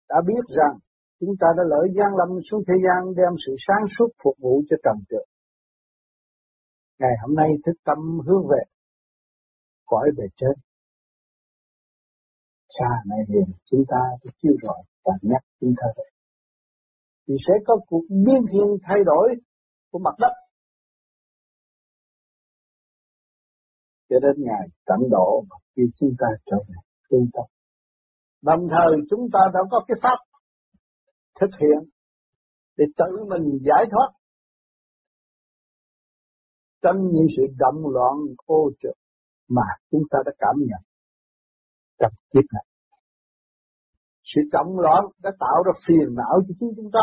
đã biết rằng chúng ta đã lỡ gian lâm xuống thế gian đem sự sáng suốt phục vụ cho trần trượt. Ngày hôm nay thức tâm hướng về cõi bề trên. Xa này liền chúng ta phải chiêu rọi và nhắc chúng ta về. Thì sẽ có cuộc biến thiên thay đổi của mặt đất. Cho đến ngày tận độ khi chúng ta trở về trung tâm. Đồng thời chúng ta đã có cái pháp thực hiện để tự mình giải thoát trong những sự động loạn ô trượt mà chúng ta đã cảm nhận trong kiếp này. Sự động loạn đã tạo ra phiền não cho chính chúng ta.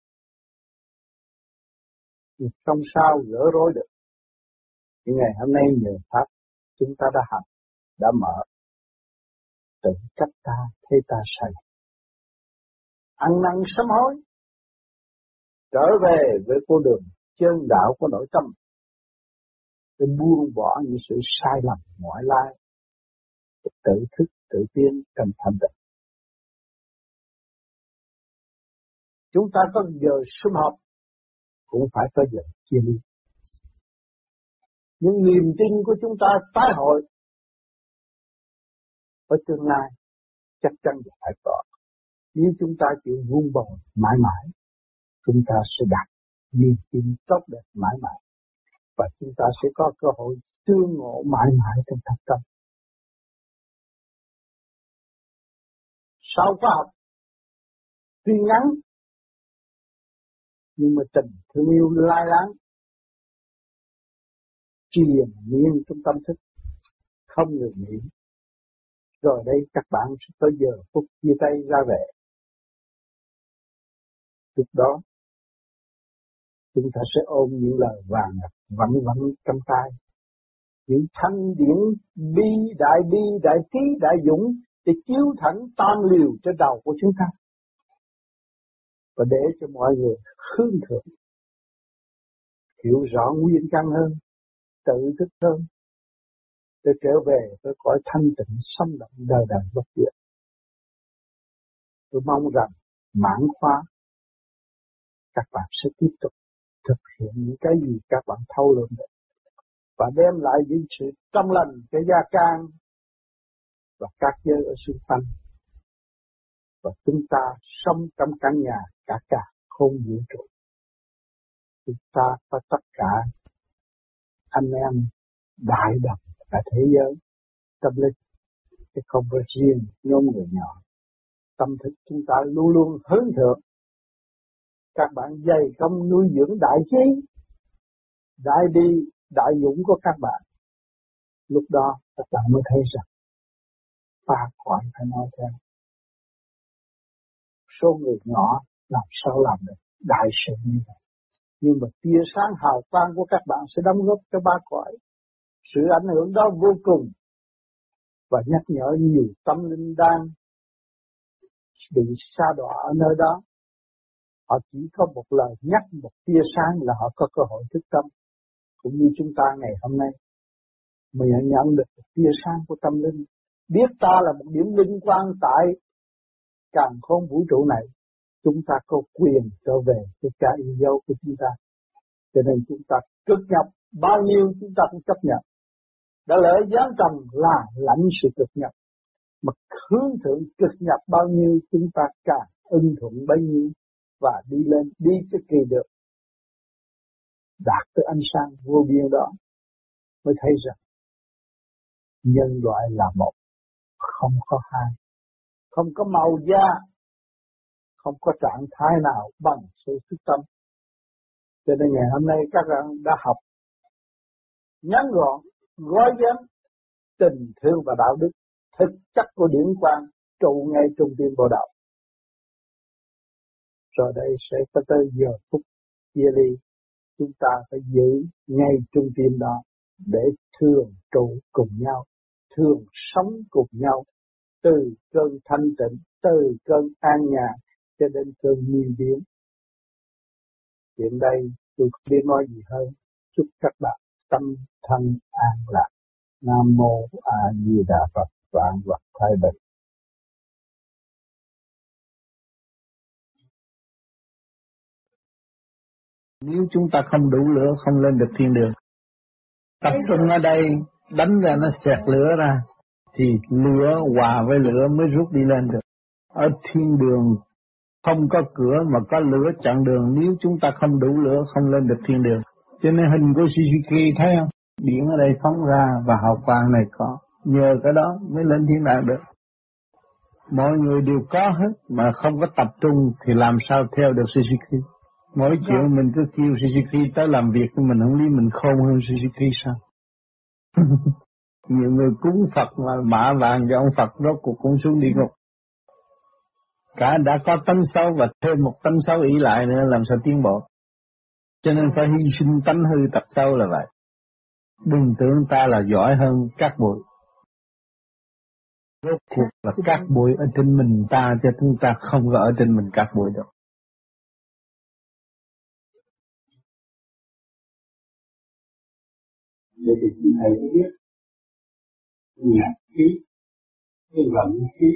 Nhưng không sao gỡ rối được. Nhưng ngày hôm nay nhờ pháp chúng ta đã học, đã mở. Tự cách ta, thế ta sai. Ăn năn sám hối. Trở về với con đường chân đạo của nội tâm. Để buông bỏ những sự sai lầm ngoại lai. Tự thức, tự tiến trong thanh tịnh. Chúng ta có giờ sum họp, cũng phải có giờ chia ly. Nhưng niềm tin của chúng ta tái hội ở tương lai chắc chắn phải có. Nếu chúng ta chịu vun bồi mãi mãi, chúng ta sẽ đạt niềm tin tốt đẹp mãi mãi. Và chúng ta sẽ có cơ hội tương ngộ mãi mãi trong thật tâm. Sau khóa học, tuy ngắn, nhưng mà tình thương yêu lai láng, triền miên trong tâm thức, không ngừng nghỉ. Rồi đây các bạn sẽ tới giờ phút chia tay ra về. Lúc đó, chúng ta sẽ ôm những lời vàng ngọc vẳng vẳng trong tay. Những thanh điển bi, đại trí, đại dũng để chiếu thẳng tam liều trên đầu của chúng ta. Và để cho mọi người hướng thượng, hiểu rõ nguyên căn hơn, tự thức hơn, để trở về với cõi thanh tịnh sống động đời đời bất diệt. Tôi mong rằng mãn khóa các bạn sẽ tiếp tục thực hiện những cái gì các bạn thâu lượm được và đem lại những sự trong lành cho gia can và các giới ở xung quanh. Và chúng ta sống trong căn nhà cả không vũ trụ. Chúng ta có tất cả anh em đại đồng cả thế giới tâm linh, chứ không có riêng nhóm người nhỏ. Tâm thức chúng ta luôn luôn hướng thượng. Các bạn dày công nuôi dưỡng đại trí, đại bi, đại dũng của các bạn. Lúc đó các bạn mới thấy rằng phá khỏi phải nói theo. Số người nhỏ làm sao làm được đại sự như vậy. Nhưng mà tia sáng hào quang của các bạn sẽ đóng góp cho ba cõi. Sự ảnh hưởng đó vô cùng. Và nhắc nhở nhiều tâm linh đang bị sa đọa ở nơi đó. Họ chỉ có một lời nhắc, một tia sáng là họ có cơ hội thức tâm. Cũng như chúng ta ngày hôm nay, mình nhận được một tia sáng của tâm linh. Biết ta là một điểm linh quan tại càn khôn vũ trụ này. Chúng ta có quyền trở về với cha yêu dấu của chúng ta. Cho nên chúng ta cực nhập bao nhiêu chúng ta cũng chấp nhận. Đã lỡ giáng trầm là lãnh sự cực nhập. Mà hướng thượng cực nhập bao nhiêu chúng ta càng ưng thuận bấy nhiêu. Và đi lên, đi cho kỳ được. Đạt tới ánh sáng vô biên đó. Mới thấy rằng nhân loại là một, không có hai. Không có màu da, không có trạng thái nào bằng sự thức tâm. Cho nên ngày hôm nay các bạn đã học ngắn gọn, gói ghém tình thương và đạo đức, thực chất của điển quang trụ ngay trung tim bộ đạo. Rồi đây sẽ có tới giờ phút chia ly, chúng ta phải giữ ngay trung tim đó để thường trụ cùng nhau, thường sống cùng nhau, từ cơn thanh tịnh, từ cơn an nhàn cho đến cơn nguy biến. Hiện đây tôi không biết nói gì hơn. Chúc các bạn tâm thân an lạc. Nam mô A Di Đà Phật. Vạn vật thái bình. Nếu chúng ta không đủ lửa không lên được thiên đường. Tập trung ở đây đánh ra nó xẹt lửa ra thì lửa hòa với lửa mới rút đi lên được. Ở thiên đường không có cửa mà có lửa chặn đường, nếu chúng ta không đủ lửa không lên được thiên đường. Cho nên hình của Suzuki thấy không? Điện ở đây phóng ra và hào quang này có. Nhờ cái đó mới lên thiên đàng được. Mọi người đều có hết mà không có tập trung thì làm sao theo được Suzuki. Mỗi chuyện mình cứ kêu Suzuki tới làm việc nhưng mình không lý mình khôn hơn Suzuki sao? Nhiều người cúng Phật mà mạ vàng cho ông Phật rốt cuộc cũng xuống địa ngục. Cả đã có tánh xấu và thêm một tánh xấu ỷ lại nữa làm sao tiến bộ. Cho nên phải hy sinh tánh hư tật xấu là vậy. Đừng tưởng ta là giỏi hơn các bụi. Rốt cuộc là các bụi ở trên mình ta cho chúng ta không có ở trên mình các bụi đâu. Để thì xin thầy có biết nhạc khí, cái vận khí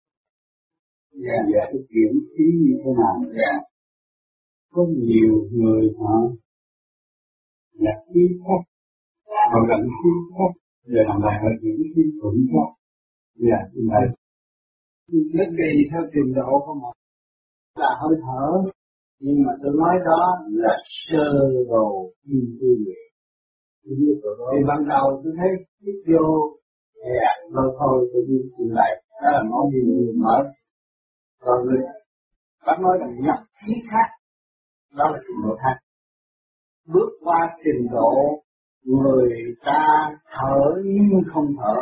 và cái chuyển khí như thế nào. Có nhiều người họ nhạc khí khác, họ vận khí khác, rồi làm bài họ chuyển khí cũng khác. Xin thầy. Bất kỳ theo trình độ của một là hơi thở, nhưng mà tôi nói đó là sơ đồ kim tư luyện. Thì ban đầu tôi thấy hít vô, lâu thôi tôi đi trình bày, đó là nói gì mở. Còn người bác nói là nhập khí khác, đó là trình độ khác. Bước qua trình độ người ta thở nhưng không thở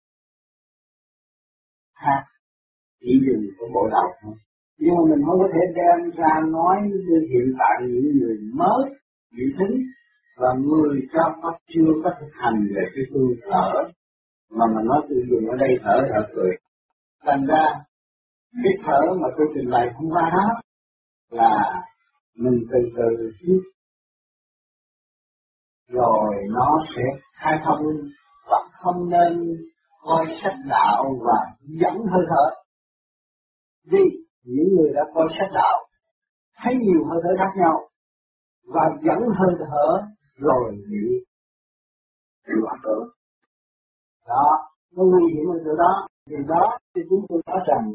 khác, chỉ dùng cái bộ đầu thôi. Nhưng mà mình không có thể đem ra nói như hiện tại những người mới bị thính và người trong pháp chưa có thực hành về cái phương thở mà nói tôi dùng ở đây thở cười. Thành ra cái thở mà tôi trình bày hôm qua đó là mình từ từ hít rồi nó sẽ khai thông, và không nên coi sách đạo và dẫn hơi thở. Vì những người đã coi sách đạo thấy nhiều hơi thở khác nhau và dẫn hơi thở rồi bị loạn tưởng. Đó, nó nguy hiểm ở chỗ đó. Vì đó thì chúng tôi nói rằng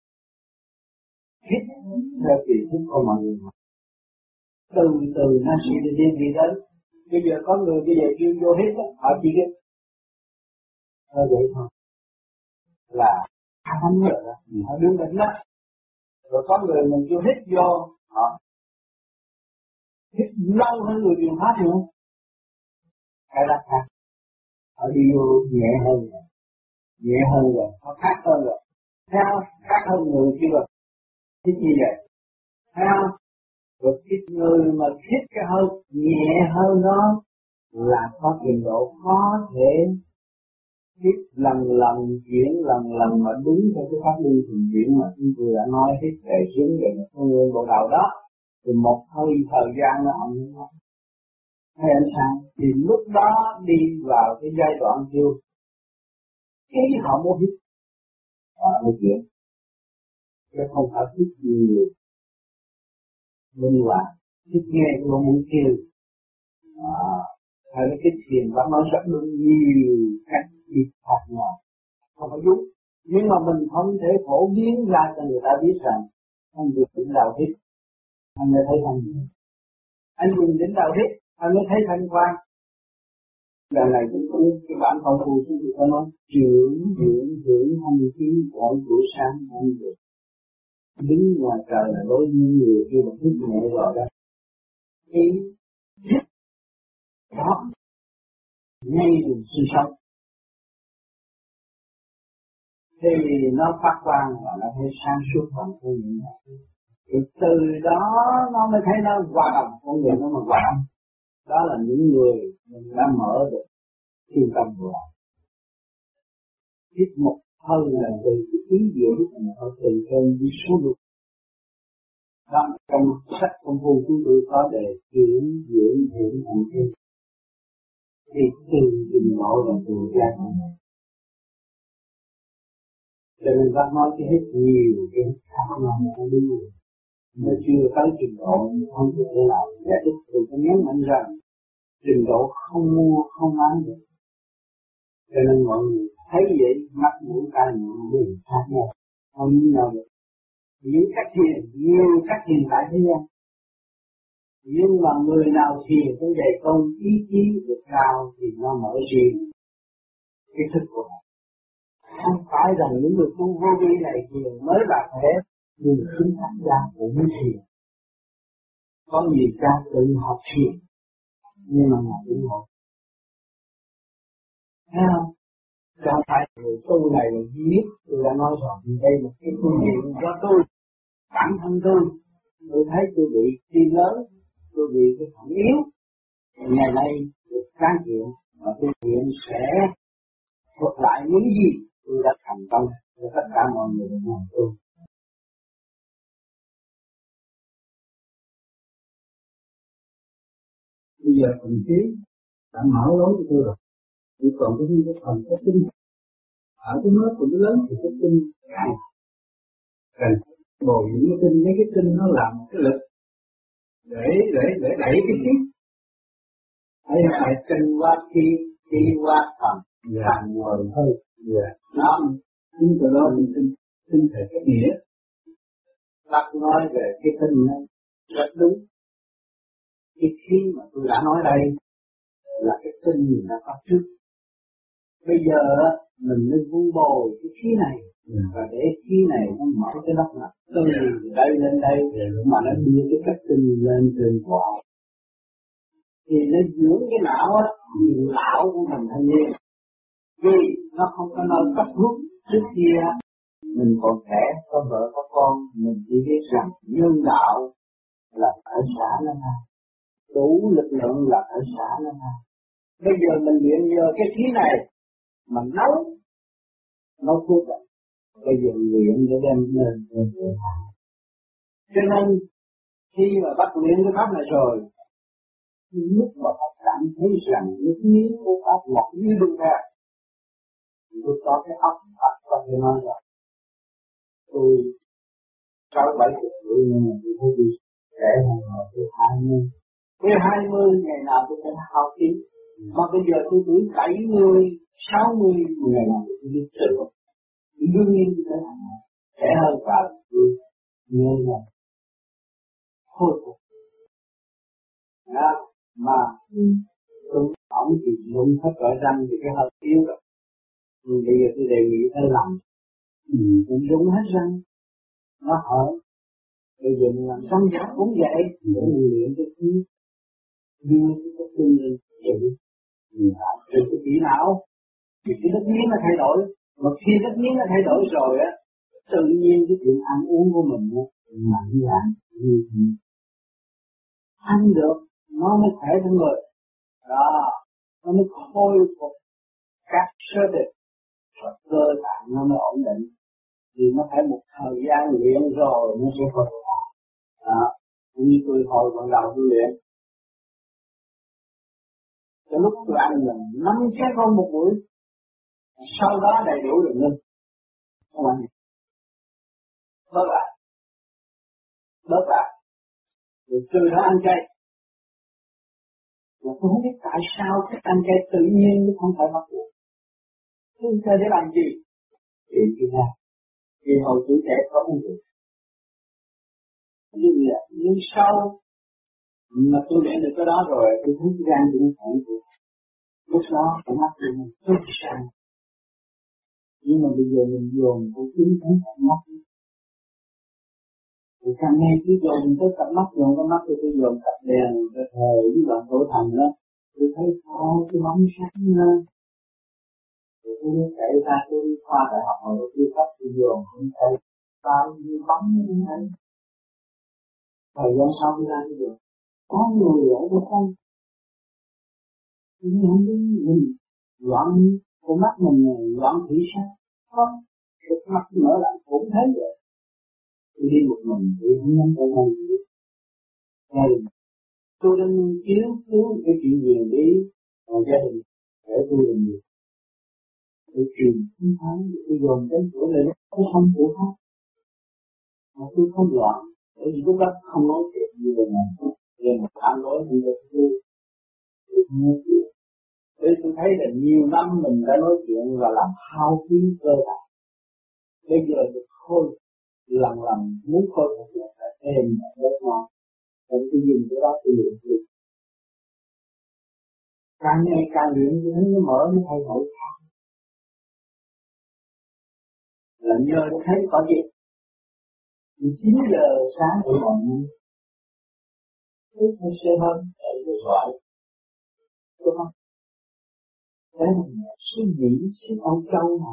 hít theo kỳ thức của mọi người. Từ từ nó sẽ đi đến. Bây giờ có người bây giờ kêu vô hít đó, họ chỉ biết vậy thôi. Là thấm rồi đó, họ đứng đỉnh đó. Rồi có người mình kêu hít vô, họ hít lâu hơn người truyền pháp nữa. Cái đó khác. Họ đi vô nhẹ hơn rồi, họ khác hơn rồi. Thấy không? Khác hơn người kia rồi. Hít như vậy. Thấy không? Rồi cái người mà hít cái hơi nhẹ hơn đó là có trình độ có thể hít lần chuyển lần mà đúng theo cái pháp luân thường chuyển mà chúng tôi đã nói hít để xuống về một con người bộ đầu đó thì một hơi thời gian nó không có thấy ánh sáng thì lúc đó đi vào cái giai đoạn kêu ý họ muốn hít họ mới chuyển chứ không phải hít nhiều linh hoạt hít nghe cũng muốn kêu hay là cái thiền vẫn nói rất nhiều cách hít khác nhau không phải đúng, nhưng mà mình không thể phổ biến ra cho người ta biết rằng anh được đỉnh đạo hít anh mới thấy thanh nhẹ, anh dùng đỉnh đạo hít anh mới thấy thanh quan. Lần này cũng cái bản công phu chúng tôi có nói dưỡng thanh khí mỗi buổi sáng anh được đứng ngoài trời là đối với người kia mà hít nhẹ rồi đó ý hít đó ngay đường sinh sống thì nó phát quang và nó thấy sáng suốt bằng cái những này. Thì từ đó nó mới thấy nó hòa đồng, con người nó mà hòa đồng. Đó là những người mình đã mở được trung tâm của họ. Hít một hơi là từ cái ý nghĩa của một hơi từ trên đi xuống được. Đó, trong sách công phu chúng tôi có đề chuyển dưỡng hiện thành thiên. Thì từ trình độ là từ gia của mình. Cho nên bác nói cái hít nhiều cái khác nhau không đúng rồi. Nó chưa tới trình độ không có thể làm giải thích. Tôi có nhấn mạnh rằng trình độ không mua không bán được. Cho nên mọi người thấy vậy mắt mũi tai miệng đều khác nhau, không như nhau được. Những cách thiền, nhiều cách thiền tại thế gian. Nhưng mà người nào thiền cũng dày công ý chí được cao thì nó mở riêng cái thức của họ. Không phải rằng những người tu vô vi này thiền mới là thế, nhưng chính tác gia cũng thiền. Có nhiều cha tự học thiền, nhưng mà ngài ủng hộ. Thấy không? Không phải người tu này là duy nhất, tôi đã nói rồi, đây là cái phương diện do tôi, bản thân tôi thấy tôi bị tim lớn, tôi bị cái phản yếu. Ngày nay được can thiện và tôi nguyện sẽ thuật lại những gì tôi đã thành công cho tất cả mọi người làm tôi. Bây giờ phần trí đã mở lối cho tôi rồi, chỉ còn cái phần kết tinh. Ở cái nước của nó lớn thì cái tinh cạn, cần bồi những cái tinh, mấy cái tinh nó làm cái lực để đẩy cái khí. Đây là tinh qua khí qua thần, thành người thôi. Đó, chính từ đó mình xin thầy cái nghĩa. Bác nói về cái tinh này rất đúng. Cái khí mà tôi đã nói đây là cái tinh mình đã có trước. Bây giờ mình nên vun bồi cái khí này và để khí này nó mở cái nắp nắp từ đây lên đây mà nó đưa cái cách tinh lên trên quả. Thì nó dưỡng cái não á, não của mình thanh niên. Vì nó không có nơi cấp thuốc trước kia. Mình còn trẻ, có vợ có con, mình chỉ biết rằng nhân đạo là phải xả lên ha. Đủ lực lượng là phải xả lên ha. Bây giờ mình luyện nhờ cái khí này mà nấu thuốc rồi. Bây giờ luyện để đem lên để hạ. Cho nên khi mà bắt luyện cái pháp này rồi, lúc mà các cảm thấy rằng những miếng của pháp ngọt như đương ra, tôi có cái óc Phật có thể nói rồi. Tôi 6-7 tuổi nhưng mà tôi thấy đi trẻ hơn rồi tôi 20. Tôi 20 ngày nào tôi sẽ hao tiếng. Mà bây giờ tôi tuổi 70, 60 ngày nào tôi biết tự. Đương nhiên tôi phải làm trẻ hơn và tôi nhớ rằng khôi phục. Đó, mà ông thì dùng hết cõi răng thì cái hơi yếu rồi. Nhưng bây giờ tôi đề nghị phải làm. Cũng dùng hết răng. Nó hở. Bây giờ mình làm xong giác cũng vậy. Để mình luyện cái khí. Đưa cái tinh lên chịu. Từ cái kỹ não. Thì cái đất miếng nó thay đổi. Mà khi đất miếng nó thay đổi rồi á, tự nhiên cái chuyện ăn uống của mình á, mạnh dạn như thế. Ăn được, nó mới khỏe trong người. Đó, nó mới khôi phục các sơ định và cơ tạng nó mới ổn định. Thì nó phải một thời gian luyện rồi nó sẽ khôi phục. Đó, như tôi hồi ban đầu tôi luyện. Cái lúc tôi ăn là 5 chén con một buổi. Sau đó đầy đủ được ngưng. Không ăn gì. Bớt lại. Rồi từ đó ăn chay. Mà tôi không biết tại sao cái ăn chay tự nhiên nó không phải bắt buộc. Tôi chơi để làm gì? Vì hồi tuổi trẻ có uống rượu. Nhưng sau mà tôi luyện được cái đó rồi, tôi thấy gan cũng khỏe rồi. Lúc đó tôi mắc rồi, tôi sang. Nhưng mà bây giờ mình dồn tôi chính thấy cặp mắt. Tôi càng nghe cứ dồn tới cặp mắt, dồn cái mắt tôi dồn cặp đèn, cái thời với đoạn tổ thành đó. Tôi thấy cái bóng sáng lên. Rồi tôi chạy ra tôi khoa đại học rồi tôi phát tôi dồn không thấy. Bao nhiêu bóng như thế. Thời gian sau tôi ra tôi được. Có người ở đó không? Nhưng không biết mình loạn con mắt mình này, loạn thị sao? Không, cái mắt mở lại cũng thấy vậy. Tôi đi một mình, tôi không nắm tay nhau gì. Gia đình, tôi đang cứu cái chuyện quyền lý, còn gia đình, để tôi làm gì? Tôi truyền sinh thái, tôi dồn đến chỗ này, tôi không của khác. Mà tôi không loạn, Bởi vì lúc đó không nói chuyện như vậy này, nên mà phản đối như vậy tôi Bởi tôi thấy là nhiều năm mình đã nói chuyện và làm hao phí cơ bản. Bây giờ được khôi, lần muốn khôi phục lại phải êm rất ngon. Nên tôi dùng cái đó tôi luyện được. Càng ngày càng luyện nó mở nó thay đổi khác. Là nhờ thấy có gì. 9 giờ sáng của mọi người. Tôi phải xe hơn để tôi gọi. Đúng không? Thế mình suy nghĩ, suy Âu Châu mà.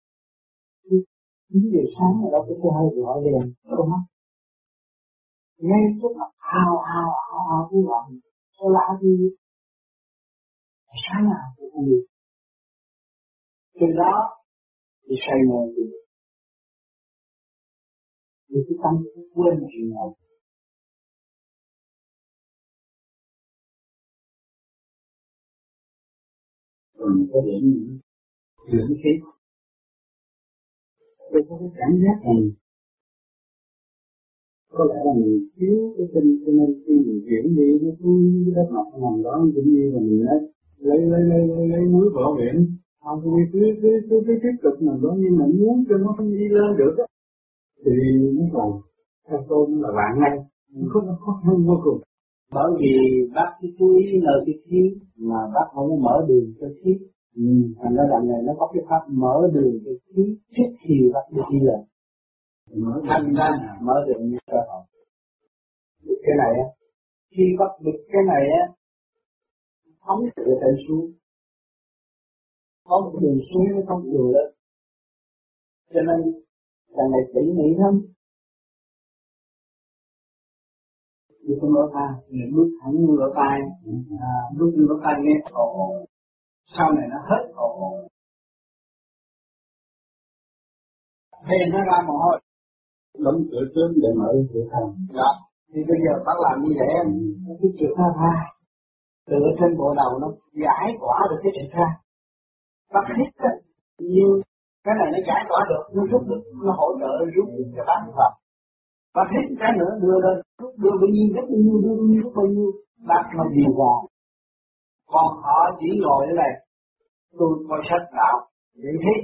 9 giờ sáng là đâu có xe hơi gọi liền. Đúng không? Ngay lúc mà hào cái gọi. Tôi lạ đi. Sáng nào cũng không được. Từ đó thì say mê được. Vì cái tâm quên chuyện này. Rồi mình có điểm dưỡng khí. Tôi có cái cảm giác này. Có lẽ là mình thiếu cái tinh cho nên khi mình chuyển đi nó xuống cái đất mặt nằm đó cũng như là mình lấy muối bỏ biển. Không có cứ tiếp tục nằm đó nhưng mà muốn cho nó không đi lên được á. Thì nó là theo tôi nó là bạn ngay. Khó khăn vô cùng. Bởi vì bác cứ chú ý lời cái khí mà bác không có mở đường cho khí. Thành ra đoạn này nó có cái pháp mở đường cho khí trước khi bác đi lên. Thành ra mở đường như cơ hội. Cái này á, khi bác được cái này á, phóng từ trên xuống. Có một đường xuống nó không đường lên. Cho nên lần này tỉ mỉ lắm. Như con lỗ tai, bước thẳng như lỗ tai, bước như lỗ tai nghe ồ, sau này nó hết ồ. Thì nó ra mồ hôi. Đóng cửa trước để mở cửa sau. Đó. Thì bây giờ bác làm như vậy, cái chuyện nó ra. Từ trên bộ đầu nó giải tỏa được cái chuyện ra. Bác hít á, nhưng cái này nó giải tỏa được, nó rút được, nó hỗ trợ rút được cho bác Phật. Bác hít cái nữa đưa lên, đưa bao nhiêu, rất bao nhiêu, đưa bao nhiêu, bao nhiêu, bác nó điều hòa. Còn họ chỉ ngồi ở đây, tôi coi sách đạo, vậy thế.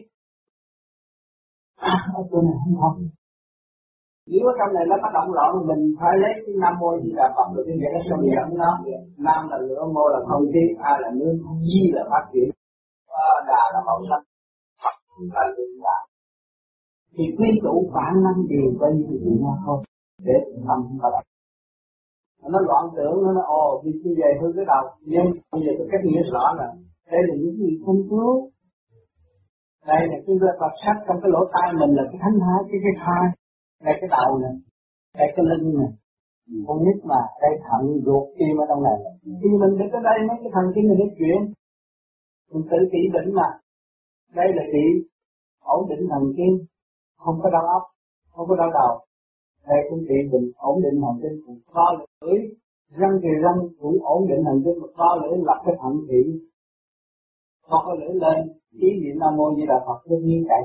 Tôi này không học. Nếu ở trong này nó có động loạn mình phải lấy cái Nam Mô Di Đà Phật được như vậy nó sẽ dẫn nó. Nam là lửa, mô là không khí, A là nước, Di là phát triển, Đà là màu sắc, Phật là lượng đạo. Thì quy tụ bản năng đều có như vậy nó thôi để tâm nó lại. Nó loạn tưởng nó nói vì như vậy hư cái đầu, nhưng bây giờ tôi cách nghĩa rõ là đây là những gì không cứu. Đây là cái vật sắc trong cái lỗ tai mình là cái thánh thái, cái thai. Đây cái đầu nè, đây cái lưng nè, con nít mà, đây thận ruột tim ở trong này. Khi mình đứng ở đây mấy cái thần kinh mình nói chuyện, mình tự trị bệnh mà. Đây là trị ổn định thần kinh, không có đau óc, không có đau đầu. Đây cũng trị bệnh ổn định thần kinh, cũng co lưỡi, răng thì răng cũng ổn định thần kinh, co lưỡi lập cái thận thị, co cái lưỡi lên, ý niệm Nam Mô Di Đà Phật tất nhiên vậy.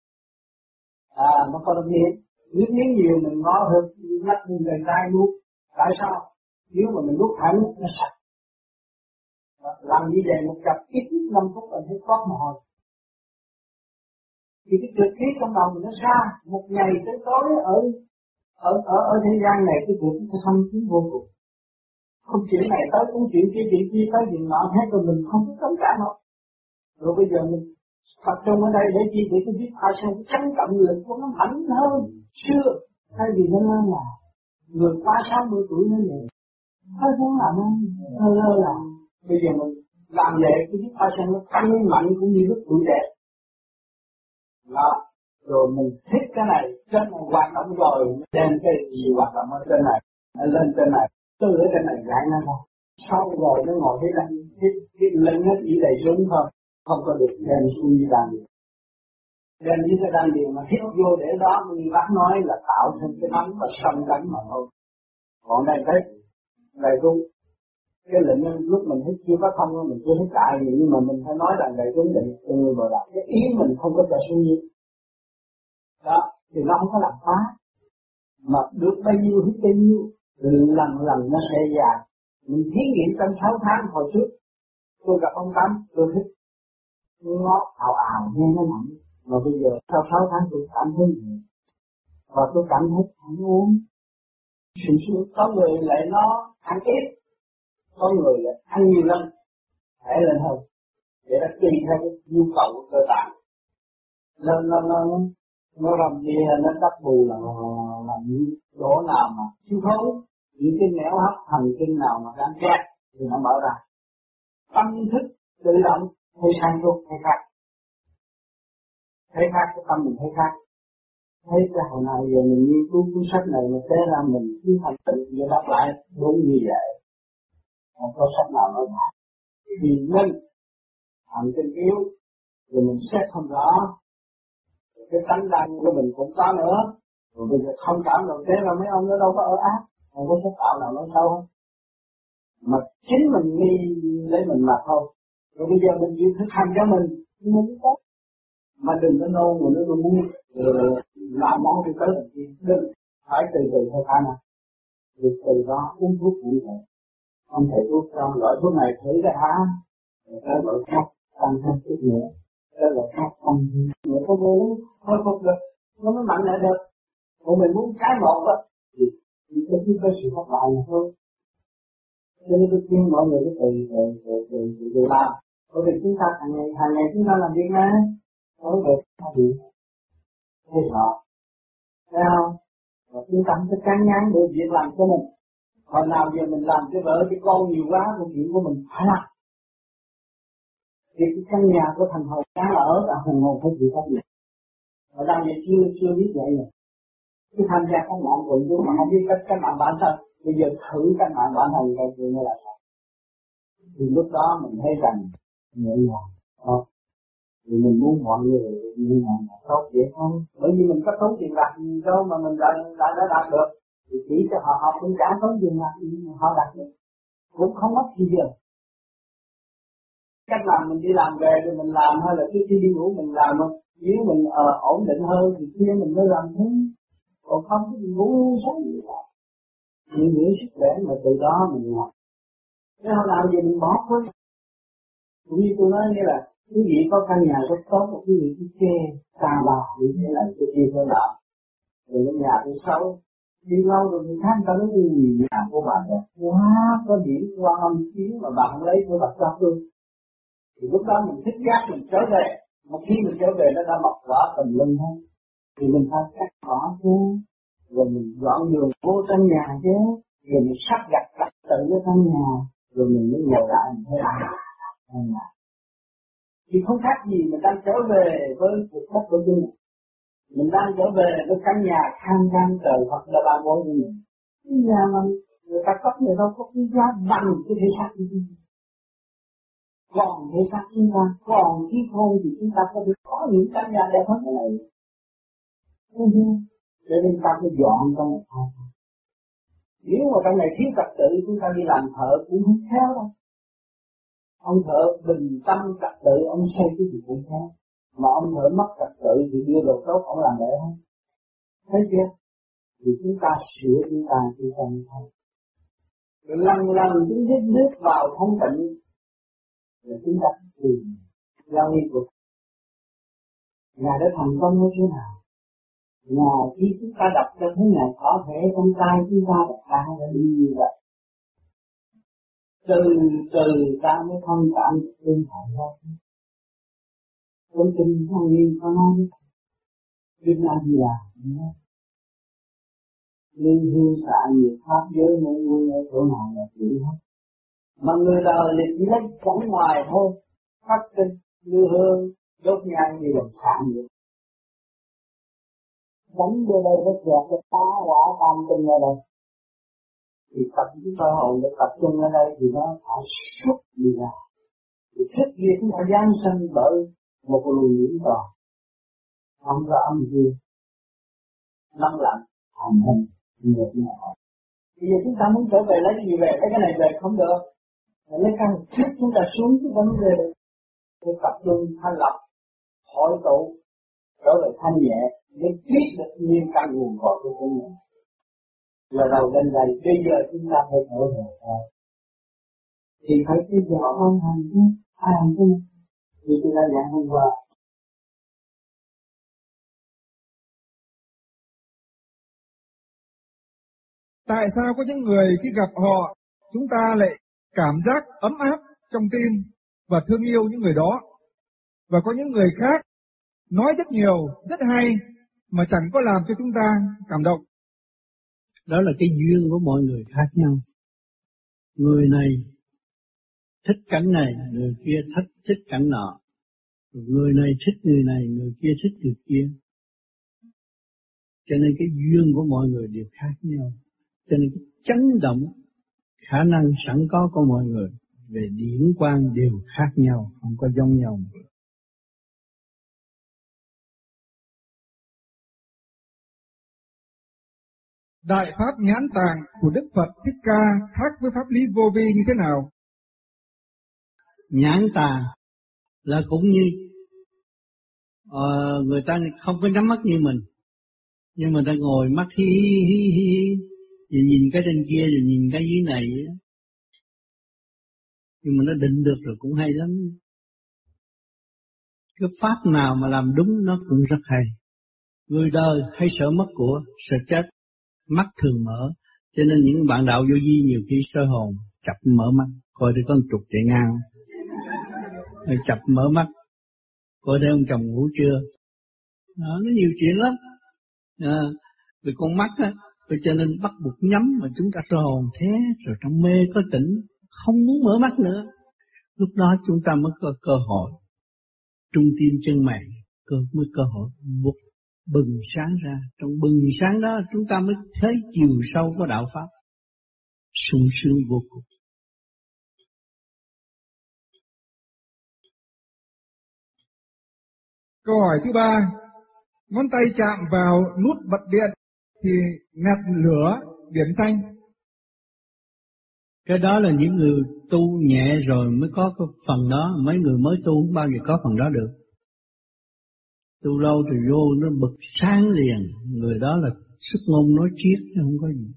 Nó có đặc biệt. Nước miếng nhiều mình ngó hơn, mắt mình đầy tay nuốt. Tại sao? Nếu mà mình nuốt thẳng, nó sạch. Làm như vậy một cặp ít 5 phút là thấy có mồ hôi. Thì cái trượt khí trong đầu mình nó xa, một ngày tới tối ở thế gian này cái trượt nó xâm chiếm vô cùng. Không chuyện này tới cũng chuyện kia tới chuyện nọ hết rồi mình không có cấm cản đâu. Rồi bây giờ mình tập trung ở đây để chi để cái biết ai xem cái chấn động lực của nó mạnh hơn xưa. Thay vì nó là người qua 60 tuổi nó vậy, hơi muốn làm nó lơ là. Bây giờ mình làm vậy cái biết ai xem nó tăng mạnh cũng như lúc tuổi trẻ. Đó, rồi mình thích cái này, trên một hoạt động rồi lên cái gì hoạt động ở trên này, lên trên này, từ ở trên này gãi nó thôi. Sau rồi nó ngồi thế này, cái lưng nó chỉ đầy súng thôi, không có được đem xuống như đàn điện. Đem như cái đàn điện mà hít vô để đó như bác nói là tạo thêm cái nắm và sân đánh mà thôi. Còn đây thấy, đầy rung. Cái lệnh lúc mình hít chưa có thông mình chưa hít đại nhưng mà mình phải nói rằng đầy rung định cho người bờ đạo. Cái ý mình không có cho xuống như. Đó, thì nó không có làm phá. mà được bao nhiêu hít bao nhiêu, lần lần nó sẽ già. Mình thí nghiệm trong 6 tháng hồi trước, tôi gặp ông Tám, tôi hít nó ảo ảo nghe nó nặng, mà bây giờ sau 6 tháng tôi cảm thấy gì, và tôi cảm thấy ăn uống sự có người lại nó ăn ít, có người lại ăn nhiều lần, khỏe lên hơn, để nó tùy theo cái nhu cầu của cơ bản. Nó làm gì nó đắp bù là những chỗ nào mà thiếu thốn, những cái nẻo hấp thần kinh nào mà đang kẹt thì nó mở ra. Tâm thức tự động thấy sang luôn, thấy khác, cái tâm mình thấy khác. Thấy cái hồi nào giờ mình nghiên cứu cuốn sách này mà thế ra mình cứ thành tựu để đáp lại đúng như vậy. Không có sách nào nói lại. Vì nên thần kinh yếu rồi mình xét không rõ. Cái tánh đăng của mình cũng có nữa. Rồi bây giờ không cảm được thế là mấy ông nó đâu có ở ác. Không có sách tạo nào nói sâu hết. Mà chính mình nghi lấy mình mà thôi. Rồi bây giờ mình chịu thực hành cho mình không tốt. Mà đừng có nôn rồi nó muốn làm món đi tới làm chi. Đừng phải từ từ theo khả năng. Rồi từ đó uống thuốc như vậy. Không thể thuốc cho loại thuốc này thử ra hả? Rồi tới loại khác tăng thêm chút nữa. Tới loại khác tăng thêm nữa. Có vô thôi phục được. Nó mới mạnh lại được. Còn mình muốn cái một á thì chỉ có sự thất bại mà thôi. Cho nên tôi khuyên mọi người cứ từ làm. Bởi vì chúng ta hàng ngày chúng ta làm việc mà. Nói về cái gì? Thế rõ. Thấy không? Và chúng ta không có chán ngán để việc làm của mình. Hồi nào giờ mình làm cái vợ cái con nhiều quá, công chuyện của mình phải làm. Vì cái căn nhà của thằng Hồng đang ở, thằng Hồng phải chịu trách nhiệm. Ở đâu vậy chưa biết vậy rồi. Cứ tham gia các mạng quận chúng mà không biết cách mạng bản thân. Bây giờ thử cách mạng bản thân cái chuyện này là sao? Thì lúc đó mình thấy rằng nhẹ nhàng. Thì mình muốn mọi người như này là tốt vậy không? Bởi vì mình có tốn tiền bạc gì đâu mà mình đã đạt được. Thì chỉ cho họ cũng trả tốn tiền bạc gì mà họ đạt được. Cũng không mất gì được. Cách làm mình đi làm về thì mình làm hay là khi đi ngủ mình làm không? Nếu mình ổn định hơn thì kia mình mới làm thế. Còn không thì ngủ sống gì cả. Mình nghĩ sức khỏe mà từ đó mình làm. Thế hồi nào giờ mình bỏ thôi. Cũng như tôi nói như là quý vị có căn nhà rất tốt và quý vị cứ chê tà bà như thế này tôi kia tôi làm. Rồi cái nhà tôi xấu. Đi lâu rồi người khác ta nói gì nhà của bạn rồi. Quá có điểm qua âm chiến mà bạn không lấy của bạc cho tôi. Thì lúc đó mình thích giác mình trở về. Mà khi mình trở về nó đã mọc quả tầm lưng thôi. Thì mình phải cắt cỏ chứ. Rồi mình dọn đường vô trong nhà chứ. Rồi mình sắp gặt trật tự ở trong nhà. Rồi mình mới ngồi lại mình thấy là thì không khác gì mình đang trở về với cuộc sống của chúng mình đang trở về với căn nhà khang trang trời hoặc là ba bố như mình. Cái nhà mà người ta cấp người đâu có cái giá bằng cái thể xác của chúng ta. Còn thể xác chúng ta, còn trí khôn thì chúng ta có thể có những căn nhà đẹp hơn cái này. Cho nên ta phải dọn trong một phòng. Nếu mà trong này thiếu trật tự chúng ta đi làm thợ cũng không khéo đâu. Ông thợ bình tâm trật tự ông xây cái gì cũng khéo. Mà ông thợ mất trật tự thì đưa đồ tốt ông làm để không. Thấy chưa? Thì chúng ta sửa chúng ta như thôi. Rồi lần chúng ta nước vào thanh tịnh. Rồi chúng ta tìm giao nghi cuộc. Ngài đã thành công ở chỗ nào? Ngài khi chúng ta đọc cho thấy Ngài có thể trong tay chúng ta đọc ta đã đi như vậy. Từ ta mới thông cảm tinh thần ra. Trong kinh Thăng Nguyên có nói Kinh A Di Đà nên hương xạ nhiệt pháp giới mỗi người ở chỗ nào là chuyện hết. Mà người đời thì chỉ lấy cảnh ngoài thôi, phát kinh, đưa hương, đốt nhang như là xạ nhiệt. Đánh vô đây rất dẹp cái phá quả tam tinh ở đây. Thì tập cái cơ hội để tập trung ở đây thì nó phải xuất đi ra. Thì thích gì cũng phải giáng sinh bởi một luồng nhiễm toàn. Không có âm dương, nóng lạnh, hành hình, nhiều như vậy. Bây giờ chúng ta muốn trở về lấy cái gì về, lấy cái này về không được. Lấy căn trước chúng ta xuống chúng ta mới về được. Tôi tập trung thanh lập, hội tụ, trở về thanh nhẹ, để biết được nguyên căn nguồn cội của mình. là đầu lên này. Bây giờ chúng ta phải thở rồi thì phải cái vỏ hoàn thành chứ, ai hành chứ như tôi đã dạy hôm qua. Tại sao có những người khi gặp họ, chúng ta lại cảm giác ấm áp trong tim và thương yêu những người đó, và có những người khác nói rất nhiều, rất hay mà chẳng có làm cho chúng ta cảm động? Đó là cái duyên của mọi người khác nhau. Người này thích cảnh này, người kia thích cảnh nọ. Người này thích người này, người kia thích người kia. Cho nên cái duyên của mọi người đều khác nhau. Cho nên cái chấn động, khả năng sẵn có của mọi người về điển quang đều khác nhau, không có giống nhau. Đại pháp nhãn tạng của Đức Phật Thích Ca khác với pháp lý vô vi như thế nào? Nhãn tạng là cũng như người ta không có nhắm mắt như mình, nhưng mà ta ngồi mắt hí rồi nhìn cái trên kia rồi nhìn cái dưới này, nhưng mà nó định được rồi cũng hay lắm. Cái pháp nào mà làm đúng nó cũng rất hay. Người đời hay sợ mất của, sợ chết, mắt thường mở, cho nên những bạn đạo vô vi nhiều khi sơ hồn chập mở mắt, coi thấy con trục chạy ngang, rồi chập mở mắt, coi thấy ông chồng ngủ chưa, đó, nó nhiều chuyện lắm. Vì con mắt á, cho nên bắt buộc nhắm mà chúng ta sơ hồn thế, rồi trong mê có tỉnh, không muốn mở mắt nữa. Lúc đó chúng ta mới có cơ hội trung tim chân mày, mới cơ hội bừng sáng ra. Trong bừng sáng đó chúng ta mới thấy chiều sâu của đạo pháp, sung sướng vô cùng. Câu hỏi thứ 3, ngón tay chạm vào nút bật điện thì ngạt lửa điểm xanh. Cái đó là những người tu nhẹ rồi mới có cái phần đó, mấy người mới tu không bao giờ có phần đó được. Tu lâu thì vô nó bật sáng liền, người đó là sức ngôn nói triết chứ không có gì.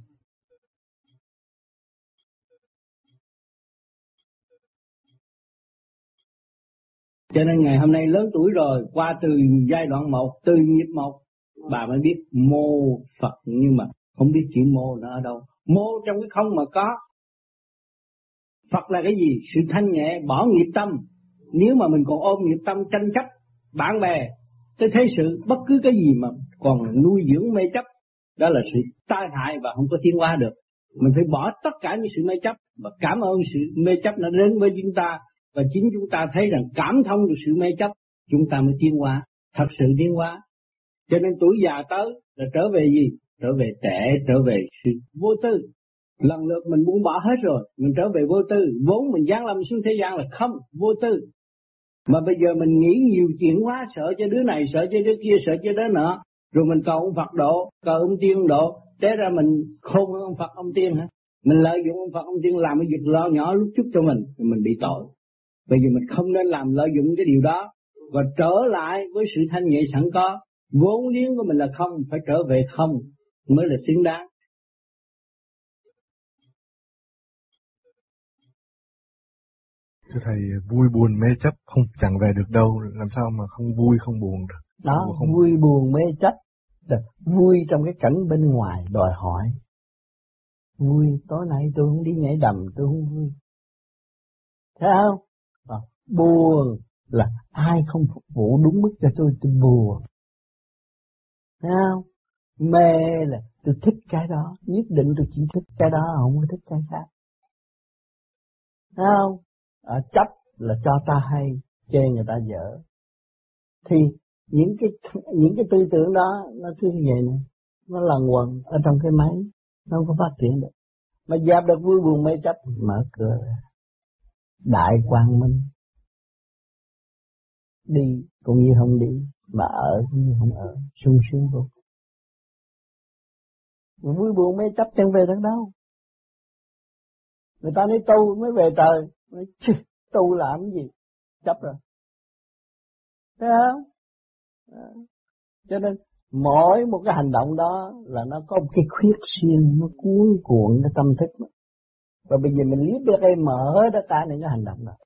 Cho nên ngày hôm nay lớn tuổi rồi, qua từ giai đoạn 1, từ nhịp 1, bà mới biết mô Phật, nhưng mà không biết chữ mô nó ở đâu. Mô trong cái không mà có. Phật là cái gì? Sự thanh nhẹ, bỏ nghiệp tâm. Nếu mà mình còn ôm nghiệp tâm tranh chấp, bạn bè, cái thế sự, bất cứ cái gì mà còn nuôi dưỡng mê chấp, đó là sự tai hại và không có tiến hóa được. Mình phải bỏ tất cả những sự mê chấp và cảm ơn sự mê chấp nó đến với chúng ta, và chính chúng ta thấy rằng cảm thông được sự mê chấp, chúng ta mới tiến hóa, thật sự tiến hóa. Cho nên tuổi già tới là trở về gì? Trở về trẻ, trở về sự vô tư. Lần lượt mình buông bỏ hết rồi, mình trở về vô tư. Vốn mình giáng lâm xuống thế gian là không, vô tư. Mà bây giờ mình nghĩ nhiều chuyện quá, sợ cho đứa này, sợ cho đứa kia, sợ cho đứa nọ. Rồi mình cầu ông Phật độ, cầu ông Tiên độ. Thế ra mình khôn hơn ông Phật, ông Tiên hả? Mình lợi dụng ông Phật, ông Tiên làm cái việc lo nhỏ lúc chút cho mình bị tội. Bây giờ mình không nên làm lợi dụng cái điều đó. Và trở lại với sự thanh nhẹ sẵn có. Vốn liếng của mình là không, phải trở về không mới là xứng đáng. Thưa Thầy, vui buồn mê chấp không chẳng về được đâu, làm sao mà không vui không buồn được. Đó, không... vui buồn mê chấp, được vui trong cái cảnh bên ngoài đòi hỏi. Vui, tối nay tôi không đi nhảy đầm, tôi không vui. Thấy không? Buồn là ai không phục vụ đúng mức cho tôi buồn. Thấy không? Mê là tôi thích cái đó, nhất định tôi chỉ thích cái đó, không có thích cái khác. Thấy không? Chấp là cho ta hay, chê người ta dở. Thì những cái tư tưởng đó nó cứ như vậy này, nó lằng quần ở trong cái máy, nó không có phát triển được. Mà dẹp được vui buồn mê chấp, mở cửa ra. Đại quang minh. Đi cũng như không đi, mà ở cũng như không ở, sung sướng vô. Vui buồn mê chấp chẳng về được đâu. Người ta nói tu mới về trời, nói tu làm cái gì? Chấp rồi. Thấy không? Cho nên Mỗi một cái hành động đó là nó có một cái khuyết xuyên, nó cuốn cuộn cái tâm thức mà. Và bây giờ mình liếc được cái mở tất cả những cái hành động đó.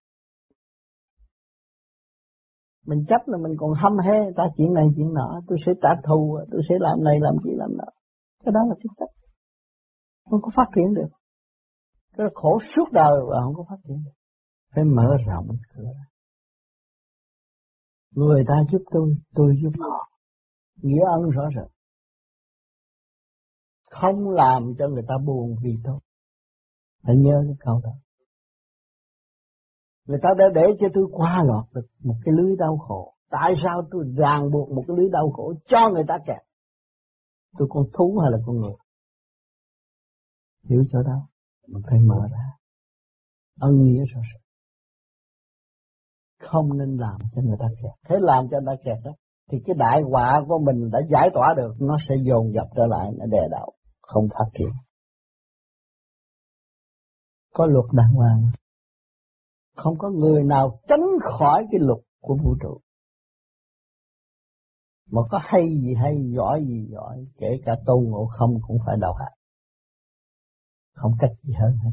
Mình chấp là mình còn hăm hê ta chuyện này chuyện nọ, tôi sẽ trả thù, tôi sẽ làm này làm gì làm nọ. Cái đó là cái chấp. Không có phát triển được. Cái khổ suốt đời và không có phát triển được. Phải mở rộng cửa. Người ta giúp tôi giúp họ. Nghĩa ân rõ rệt. Không làm cho người ta buồn vì tôi. Hãy nhớ cái câu đó. Người ta đã để cho tôi qua lọt được một cái lưới đau khổ. Tại sao tôi ràng buộc một cái lưới đau khổ cho người ta kẹt? Tôi con thú hay là con người? Hiểu chỗ đó, mình phải mở ra. Ân nghĩa rõ ràng. Không nên làm cho người ta kẹt. Thế làm cho người ta kẹt đó, thì cái đại họa của mình đã giải tỏa được, nó sẽ dồn dập trở lại, nó đè đầu, không phát triển. Có luật đàng hoàng. Không có người nào tránh khỏi cái luật của vũ trụ. Mà có hay gì hay, giỏi gì giỏi, kể cả Tôn Ngộ Không cũng phải đầu hàng. Không cách gì hơn hết.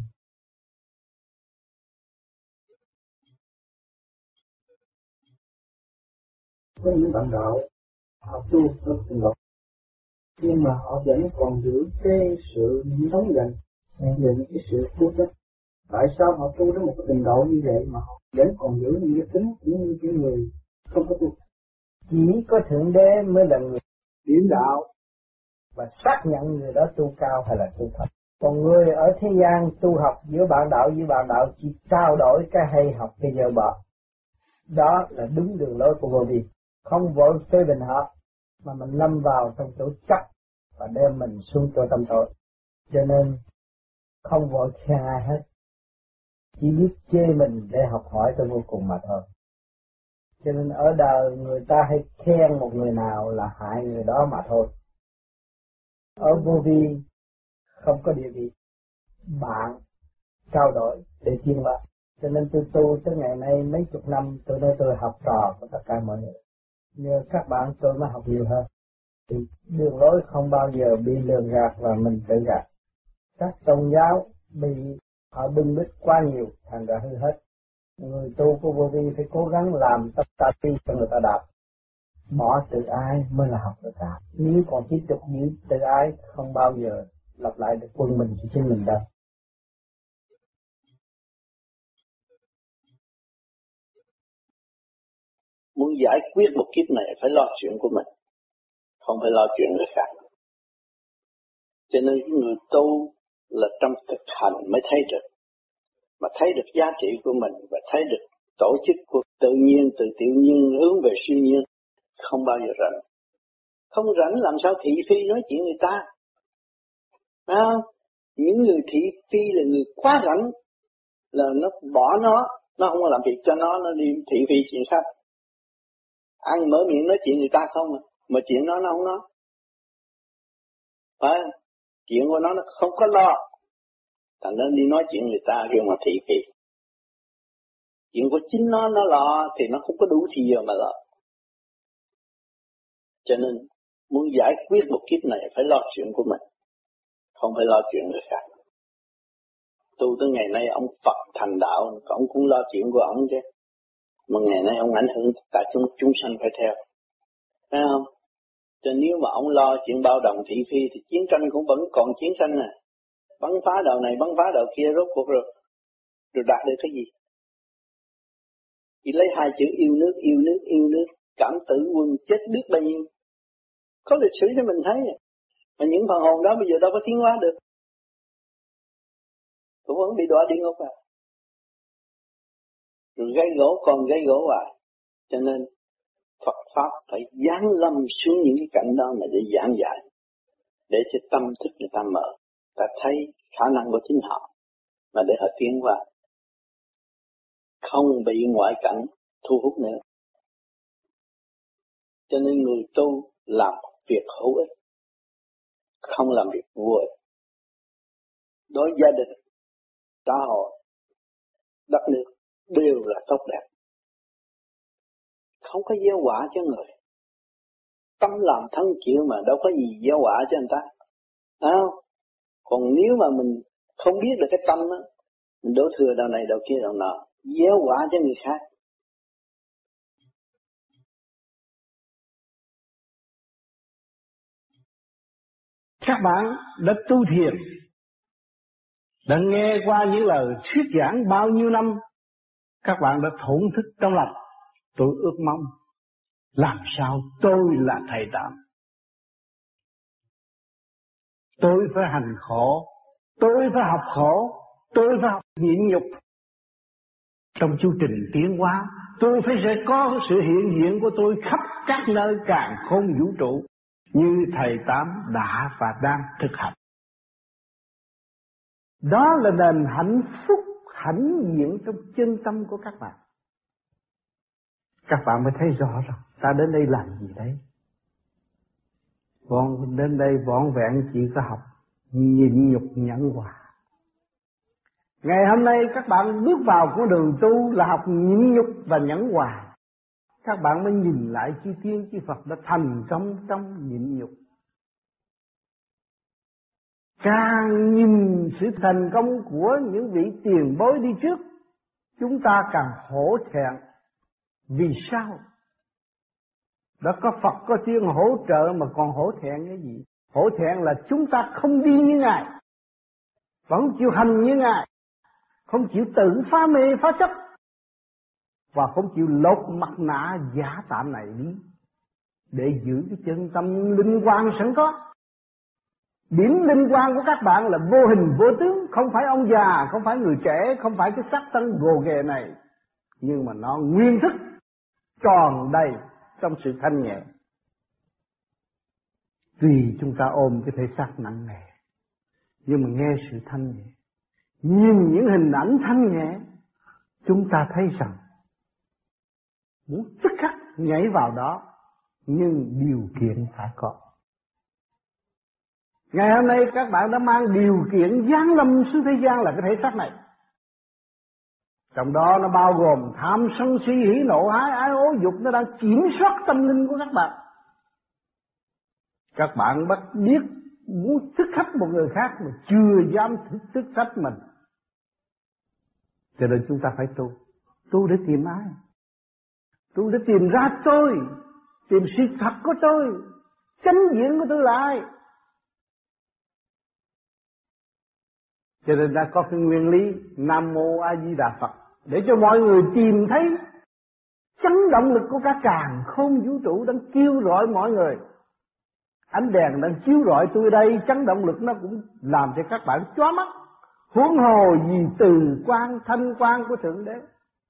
Có những bạn đạo họ tu rất trình độ, nhưng mà họ vẫn còn giữ cái sự nóng giận, những cái sự cố chấp. Tại sao họ tu đến một cái trình độ như vậy mà họ vẫn còn giữ những cái tính như cái người không có tu? Chỉ có Thượng Đế mới là người điểm đạo và xác nhận người đó tu cao hay là tu thấp. Còn người ở thế gian tu học giữa bạn đạo với bạn đạo chỉ trao đổi cái hay học cái dơ bỏ. Đó là đúng đường lối của vô vi. Không vội phê bình họ, mà mình lâm vào trong chỗ chấp và đem mình xuống chỗ tâm tội. Cho nên không vội khen ai hết, chỉ biết chê mình để học hỏi tới vô cùng mà thôi. Cho nên ở đời người ta hay khen một người nào là hại người đó mà thôi. Ở vô vi không có địa vị, bạn trao đổi để tiến hóa. Cho nên tôi tu tới ngày nay mấy chục năm, tôi nói tôi học trò của tất cả mọi người. Nhờ các bạn tôi mới học nhiều hơn. Thì đường lối không bao giờ bị lường gạt và mình tự gạt. Các tôn giáo bị họ bưng bít quá nhiều, thành ra hư hết. Người tu của vô vi phải cố gắng làm tất cả đi cho người ta đạt. Bỏ tự ái mới là học được cả. Nếu còn tiếp tục giữ tự ái không bao giờ lặp lại được quân mình cho chính mình đâu. Muốn giải quyết một kiếp này phải lo chuyện của mình, không phải lo chuyện người khác. Cho nên người tu là trong thực hành mới thấy được, mà thấy được giá trị của mình và thấy được tổ chức của tự nhiên từ tự nhiên hướng về siêu nhiên, không bao giờ rảnh. Không rảnh làm sao thị phi nói chuyện người ta? Phải không? Những người thị phi là người quá rảnh, là nó bỏ nó không làm việc cho nó đi thị phi chuyện khác. Ăn mở miệng nói chuyện người ta không mà chuyện nó không nói. Phải không? Chuyện của nó không có lo, thành nên đi nói chuyện người ta kêu mà thị phi. Chuyện của chính nó lo thì nó không có đủ thì giờ mà lo. Cho nên muốn giải quyết một kiếp này phải lo chuyện của mình, không phải lo chuyện người khác. Tu tới ngày nay ông Phật thành đạo, ông cũng lo chuyện của ông chứ. Mà ngày nay ông ảnh hưởng cả chúng sanh phải theo. Thấy không? Cho nếu mà ông lo chuyện bao đồng thị phi thì chiến tranh cũng vẫn còn chiến tranh nè. Bắn phá đầu này, bắn phá đầu kia rốt cuộc rồi đạt được cái gì? Chỉ lấy hai chữ yêu nước, cảm tử quân chết biết bao nhiêu. Có lịch sử cho mình thấy. Mà những phần hồn đó bây giờ đâu có tiến hóa được. Cũng vẫn bị đọa địa ngục à. Rồi gây gỗ còn gây gỗ à. Cho nên Phật Pháp phải giáng lâm xuống những cái cảnh đó mà để giảng dạy. Để cho tâm thức người ta mở. Ta thấy khả năng của chính họ. Mà để họ tiến qua. Không bị ngoại cảnh thu hút nữa. Cho nên người tu làm việc hữu ích, không làm việc vô ích. Đối gia đình, xã hội, đất nước đều là tốt đẹp. Không có gieo quả cho người. tâm làm thân chịu mà đâu có gì gieo họa cho người ta. Còn nếu mà mình không biết được cái tâm á, mình đổ thừa đầu này đầu kia đầu nọ, gieo họa cho người khác. Các bạn đã tu thiền, đã nghe qua những lời thuyết giảng bao nhiêu năm, các bạn đã thổn thức trong lòng. Tôi ước mong làm sao tôi là thầy Tám, tôi phải hành khổ, tôi phải học khổ, tôi phải học nhịn nhục. Trong chu trình tiến hóa, tôi phải sẽ có sự hiện diện của tôi khắp các nơi càn khôn vũ trụ, như thầy Tám đã và đang thực hành. Đó là nền hạnh phúc hãnh diện trong chân tâm của các bạn. Các bạn mới thấy rõ rằng ta đến đây làm gì đấy. Đến đây vỏn vẹn chỉ có học nhịn nhục nhẫn hòa. Ngày hôm nay các bạn bước vào con đường tu là học nhịn nhục và nhẫn hòa. Các bạn mới nhìn lại chư Tiên chư Phật đã thành công trong nhịn nhục. Càng nhìn sự thành công của những vị tiền bối đi trước, chúng ta càng hổ thẹn. Vì sao? Đã có Phật có Tiên hỗ trợ mà còn hổ thẹn cái gì? Hổ thẹn là chúng ta không đi như Ngài, vẫn chịu hành như Ngài, không chịu tự phá mê phá chấp, và không chịu lột mặt nạ giả tạm này đi, để giữ cái chân tâm linh quang sẵn có. Điểm linh quang của các bạn là vô hình vô tướng, không phải ông già, không phải người trẻ, không phải cái xác thân gồ ghề này, nhưng mà nó nguyên thức tròn đầy trong sự thanh nhẹ. Vì chúng ta ôm cái thể xác nặng nề, nhưng mà nghe sự thanh nhẹ, nhìn những hình ảnh thanh nhẹ, chúng ta thấy rằng muốn tức khắc nhảy vào đó, nhưng điều kiện phải có. Ngày hôm nay các bạn đã mang điều kiện giáng lâm xuống thế gian là cái thể xác này. Trong đó nó bao gồm tham sân si hỉ nộ ái ố dục, nó đang kiểm soát tâm linh của các bạn. Các bạn bắt biết muốn thức khách một người khác mà chưa dám thức khách mình. Cho nên chúng ta phải tu. Tu để tìm ai? Tu để tìm ra tôi, tìm sự thật của tôi, chánh diện của tôi là ai. Cho nên đã có cái nguyên lý Nam Mô A Di Đà Phật, để cho mọi người tìm thấy chấn động lực của cả càn khôn vũ trụ đang chiếu rọi mọi người. Ánh đèn đang chiếu rọi tôi đây, chấn động lực nó cũng làm cho các bạn chóa mắt. Huống hồ gì từ quang thanh quang của Thượng Đế.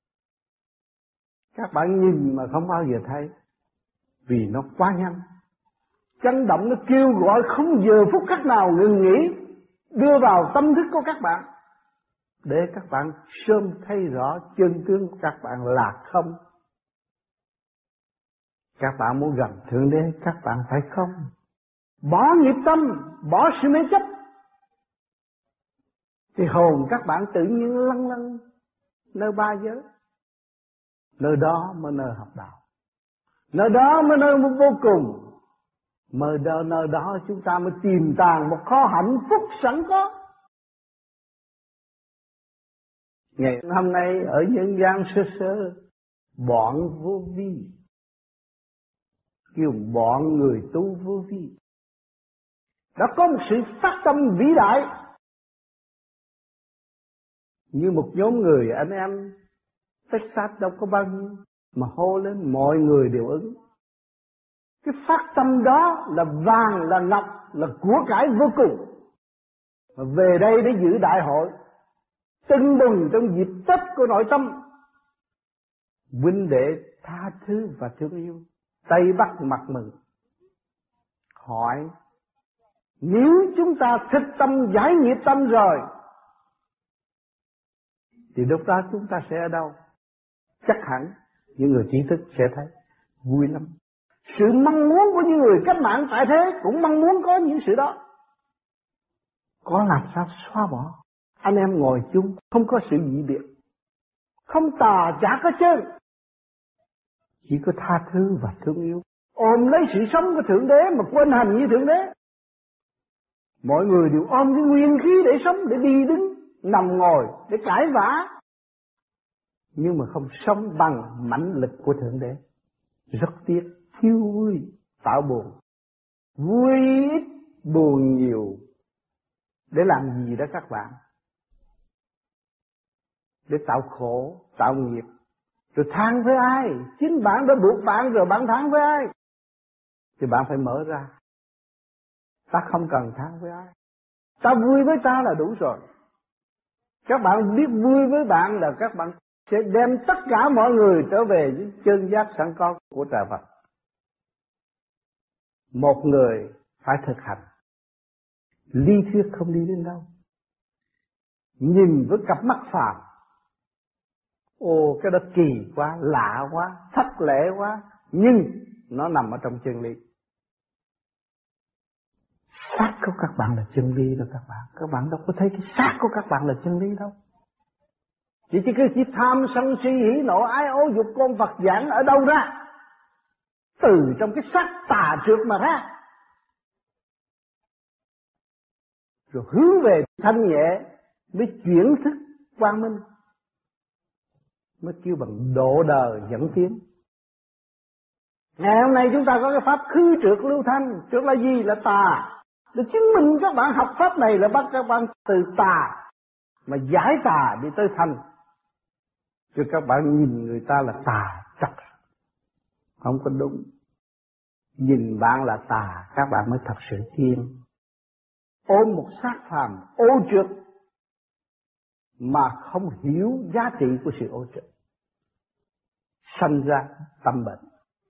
Các bạn nhìn mà không bao giờ thấy, vì nó quá nhanh. Chấn động nó kêu gọi không giờ phút khắc nào ngừng nghỉ, đưa vào tâm thức của các bạn, để các bạn sớm thấy rõ chân tướng của các bạn là không. Các bạn muốn gần Thượng Đế, các bạn phải không. Bỏ nghiệp tâm, bỏ sự mê chấp, thì hồn các bạn tự nhiên lăn lăn nơi ba giới. Nơi đó mới nơi học đạo, nơi đó mới nơi vô cùng. Nơi đó chúng ta mới tìm tàng một kho hạnh phúc sẵn có. Ngày hôm nay ở nhân gian sơ sơ, bọn vô vi, kêu bọn người tu vô vi, đã có một sự phát tâm vĩ đại, như một nhóm người anh em Texas đâu có bao nhiêu, mà hô lên mọi người đều ứng. Cái phát tâm đó là vàng, là ngọc, là của cải vô cùng. Và về đây để giữ đại hội, tưng bừng trong dịp Tết của nội tâm. Huynh đệ tha thứ và thương yêu, Tây Bắc mặt mừng. Hỏi, nếu chúng ta thực tâm giải nghiệp tâm rồi, thì lúc đó chúng ta sẽ ở đâu? Chắc hẳn những người trí thức sẽ thấy vui lắm. Sự mong muốn của những người cách mạng tại thế cũng mong muốn có những sự đó. Có làm sao xóa bỏ? Anh em ngồi chung không có sự dị biệt, không tà chả có chơi, chỉ có tha thứ và thương yêu. ôm lấy sự sống của Thượng Đế mà quên hành như Thượng Đế. Mọi người đều ôm cái nguyên khí để sống, để đi đứng, nằm ngồi, để cãi vã, nhưng mà không sống bằng mãnh lực của Thượng Đế. Rất tiếc, thiếu vui tạo buồn, vui ít buồn nhiều. Để làm gì đó các bạn? Để tạo khổ, tạo nghiệp. Rồi than với ai? Chính bạn đã buộc bạn rồi bạn than với ai? Thì bạn phải mở ra. Ta không cần than với ai. Ta vui với ta là đủ rồi. Các bạn biết vui với bạn là các bạn sẽ đem tất cả mọi người trở về với chân giác sẵn có của trời Phật. Một người phải thực hành. Lý thuyết không đi đến đâu. Nhìn với cặp mắt phàm, ồ cái đó kỳ quá, lạ quá, thất lễ quá, nhưng nó nằm ở trong chân lý. Xác của các bạn là chân lý đó các bạn. Các bạn đâu có thấy cái xác của các bạn là chân lý đâu. Chỉ tham sân si hỉ nộ ái ố dục con Phật giảng ở đâu ra? Từ trong cái xác tà trượt mà ra. Rồi hướng về thanh nhẹ mới chuyển thức quang minh, mới kêu bằng độ đời dẫn tiến. Ngày hôm nay chúng ta có cái pháp khứ trượt lưu thanh. Trượt là gì? Là tà. Để chứng minh các bạn học pháp này là bắt các bạn từ tà mà giải tà đi tới thanh. Chứ các bạn nhìn người ta là tà chắc không có đúng. Nhìn bạn là tà, các bạn mới thật sự thiên. Ôm một xác phàm ô trượt mà không hiểu giá trị của sự ô trượt, sanh ra tâm bệnh.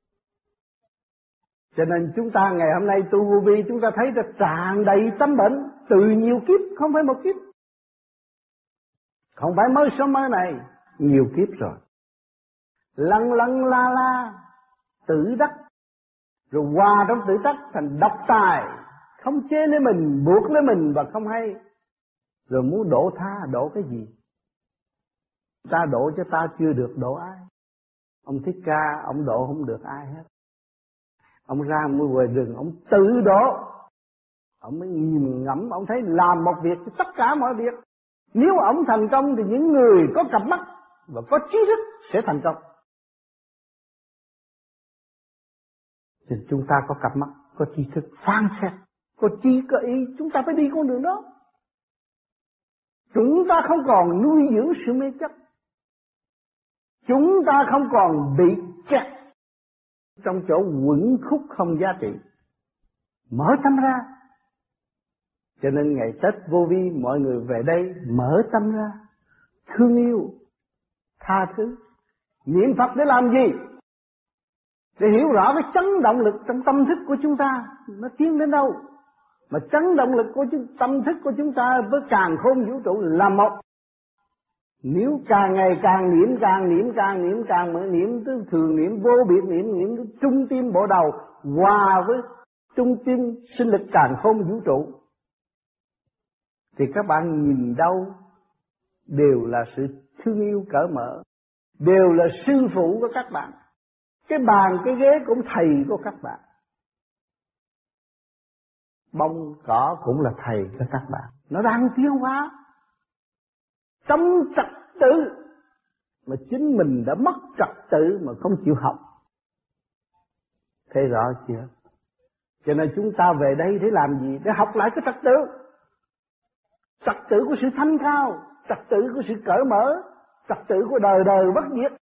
Cho nên chúng ta ngày hôm nay tu vô vi, chúng ta thấy là tràn đầy tâm bệnh từ nhiều kiếp, không phải một kiếp, không phải mới số mới này, nhiều kiếp rồi. Lăn lăn la la, tự đắc, rồi hòa trong tự đắc thành độc tài, không chế lấy mình, buộc lấy mình và không hay. Rồi muốn độ tha, độ cái gì? Ta độ cho ta chưa được độ ai. Ông Thích Ca, ông độ không được ai hết. Ông ra mua ngoài rừng, ông tự độ. Ông mới nhìn ngẫm, ông thấy làm một việc thì tất cả mọi việc. Nếu ông thành công thì những người có cặp mắt và có trí thức sẽ thành công. Thì chúng ta có cặp mắt, có trí thức, phán xét, có trí, có ý, chúng ta phải đi con đường đó. Chúng ta không còn nuôi dưỡng sự mê chấp. Chúng ta không còn bị kẹt trong chỗ quẩn khúc không giá trị. Mở tâm ra. Cho nên ngày Tết vô vi mọi người về đây mở tâm ra, thương yêu, tha thứ, niệm Phật để làm gì? Để hiểu rõ cái chấn động lực trong tâm thức của chúng ta nó tiến đến đâu. Mà chấn động lực của tâm thức của chúng ta với càn khôn vũ trụ là một. Nếu càng ngày càng niệm, càng mở niệm tới thường niệm, vô biệt niệm tới trung tim bộ đầu, hòa với trung tim sinh lực càn khôn vũ trụ, thì các bạn nhìn đâu đều là sự thương yêu cởi mở, đều là sư phụ của các bạn. Cái bàn, cái ghế cũng thầy của các bạn. Bông cỏ cũng là thầy của các bạn. Nó đang tiến hóa trong trật tự, mà chính mình đã mất trật tự mà không chịu học. Thấy rõ chưa? Cho nên chúng ta về đây để làm gì? Để học lại cái trật tự. Trật tự của sự thanh cao, trật tự của sự cởi mở, trật tự của đời đời bất diệt.